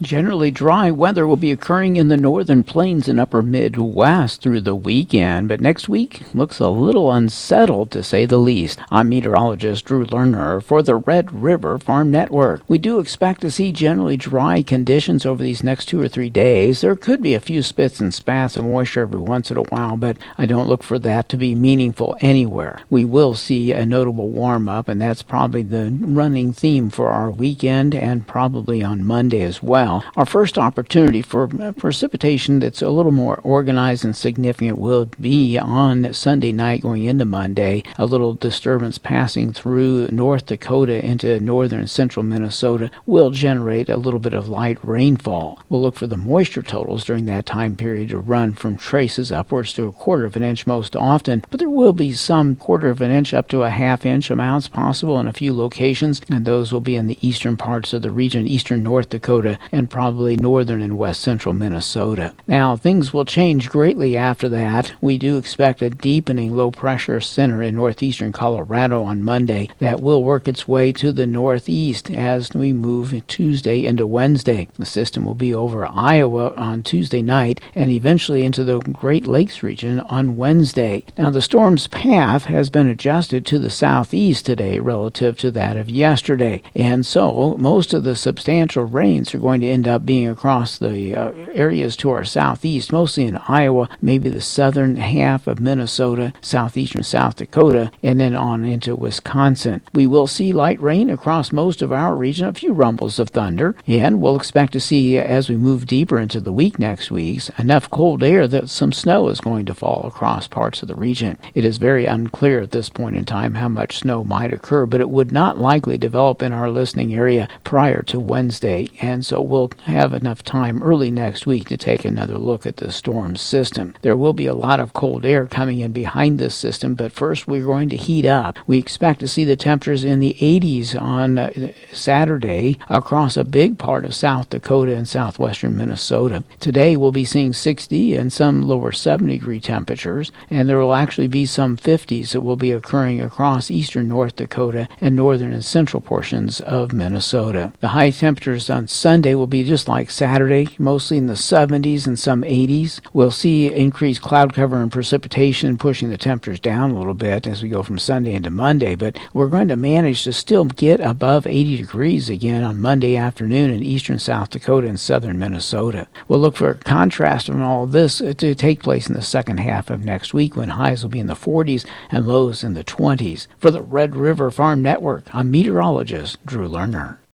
Generally dry weather will be occurring in the northern plains and upper Midwest through the weekend, but next week looks a little unsettled to say the least. I'm meteorologist Drew Lerner for the Red River Farm Network. We do expect to see generally dry conditions over these next 2 or 3 days. There could be a few spits and spats of moisture every once in a while, but I don't look for that to be meaningful anywhere. We will see a notable warm-up, and that's probably the running theme for our weekend and probably on Monday as well. Our first opportunity for precipitation that's a little more organized and significant will be on Sunday night going into Monday. A little disturbance passing through North Dakota into northern and central Minnesota will generate a little bit of light rainfall. We'll look for the moisture totals during that time period to run from traces upwards to a quarter of an inch most often, but there will be some quarter of an inch up to a half-inch amounts possible in a few locations, and those will be in the eastern parts of the region, eastern North Dakota, and probably northern and west central Minnesota. Now, things will change greatly after that. We do expect a deepening low pressure center in northeastern Colorado on Monday that will work its way to the northeast as we move Tuesday into Wednesday. The system will be over Iowa on Tuesday night and eventually into the Great Lakes region on Wednesday. Now, the storm's path has been adjusted to the southeast today relative to that of yesterday, and so most of the substantial rains are going to end up being across the areas to our southeast, mostly in Iowa, maybe the southern half of Minnesota, southeastern South Dakota, and then on into Wisconsin. We will see light rain across most of our region, a few rumbles of thunder, and we'll expect to see, as we move deeper into the week next week, enough cold air that some snow is going to fall across parts of the region. It is very unclear at this point in time how much snow might occur, but it would not likely develop in our listening area prior to Wednesday, and so we'll have enough time early next week to take another look at the storm system. There will be a lot of cold air coming in behind this system, but first we're going to heat up. We expect to see the temperatures in the 80s on Saturday across a big part of South Dakota and southwestern Minnesota. Today we'll be seeing 60 and some lower 70-degree temperatures, and there will actually be some 50s that will be occurring across eastern North Dakota and northern and central portions of Minnesota. The high temperatures on Sunday will be just like Saturday, mostly in the 70s and some 80s. We'll see increased cloud cover and precipitation pushing the temperatures down a little bit as we go from Sunday into Monday, but we're going to manage to still get above 80 degrees again on Monday afternoon in eastern South Dakota and southern Minnesota. We'll look for a contrast from all of this to take place in the second half of next week when highs will be in the 40s and lows in the 20s. For the Red River Farm Network, I'm meteorologist Drew Lerner.